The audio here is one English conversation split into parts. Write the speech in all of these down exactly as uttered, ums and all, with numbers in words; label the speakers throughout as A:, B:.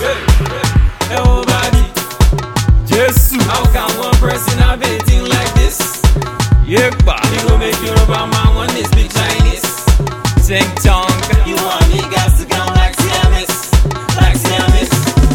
A: Everybody,
B: Jesus.
A: how can one person have a thing like this?
B: Yekba.
A: We gon' make you rubber man one this big Chinese.
B: Ting tong.
A: You want me got to come like Siamese, like Siamese.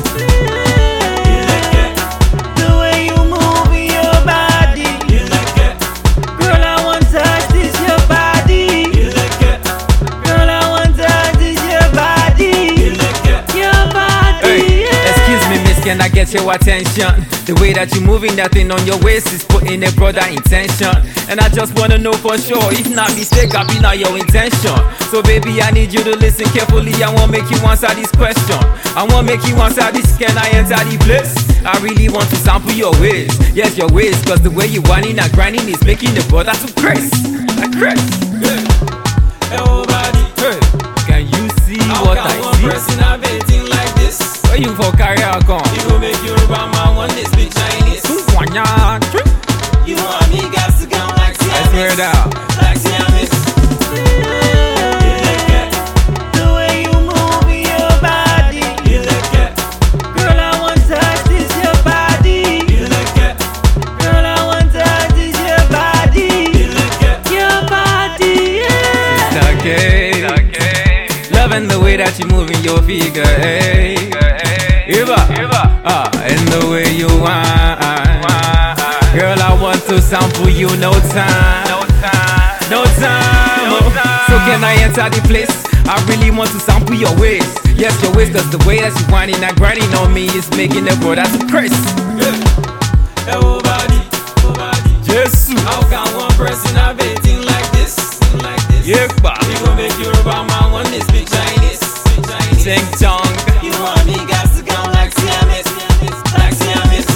A: You like it,
C: The way you move your body,
A: you like it,
C: girl, I want to touch this your body.
A: you like it,
C: Girl, I want to touch this your body.
A: you like it.
C: Your body.
B: Hey,
C: yeah.
B: excuse me, miss, can I get your attention? The way that you moving that thing on your waist is putting a broader intention. And I just wanna know for sure, if not mistake, I be not your intention. So baby, I need you to listen carefully. I won't make you answer this question. I won't make you answer this. Can I enter the place? I really want to sample your ways. Yes, your ways, cause the way you whining and grinding is making the brother to craze. Like craze.
A: Everybody,
B: Hey, can you see
A: how
B: what
A: can
B: I
A: one
B: see?
A: person have a thing like this?
B: Where you for career come?
A: We gon' make you rubber man one this big Chinese. You want me got to come like
B: I swear
A: Siamese,
B: down.
A: like Siamese. You like it,
C: The way you move your body,
A: you like it,
C: girl, I want to touch this your body.
A: you like it,
C: Girl, I want to touch this your body.
A: you like it.
C: Your body, yeah.
B: It's okay. Loving the way that you moving your figure, hey. Eva, ah, and the way you whine. Girl, I want to sample you, no time, no time, no time. So can I enter the place? I really want to sample your waist. Yes, your waist, cause the way that you whining and grinding on me is making the brother to crazy.
A: Everybody, everybody.
B: Jesus.
A: How can one person have a thing like this? Thing like this?
B: Yekba.
A: We gon' make you rubber man one this big Chinese, big Chinese.
B: Ting tong.
A: You want me got to come like Siamese, like Siamese.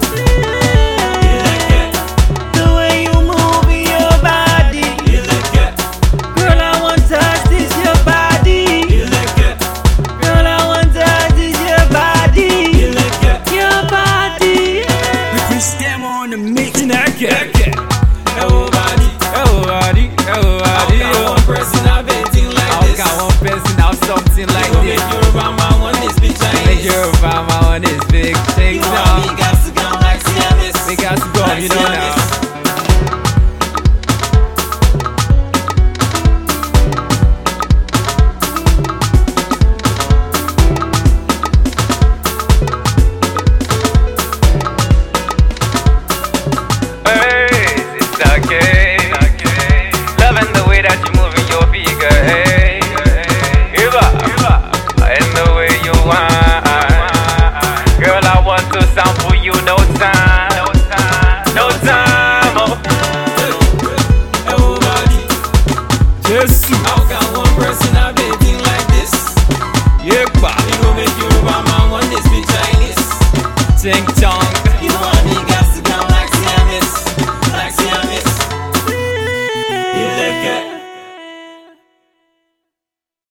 A: You like it,
C: The way you move your body,
A: you like it,
C: girl, I want to touch this your body.
A: you like it,
C: Girl, I want to touch this your body.
A: you like it.
C: Your body, yeah.
B: Chris Stem on the mix.
A: Everybody,
B: Everybody, everybody,
A: how can one person have a thing like
B: How
A: this?
B: can one person have something
A: We
B: like
A: gon'
B: this?
A: make you rubber man one this big
B: Make
A: Chinese.
B: your mama on this big
A: You
B: thing
A: want
B: now.
A: me got to come like Siamese,
B: We got to go, you know now.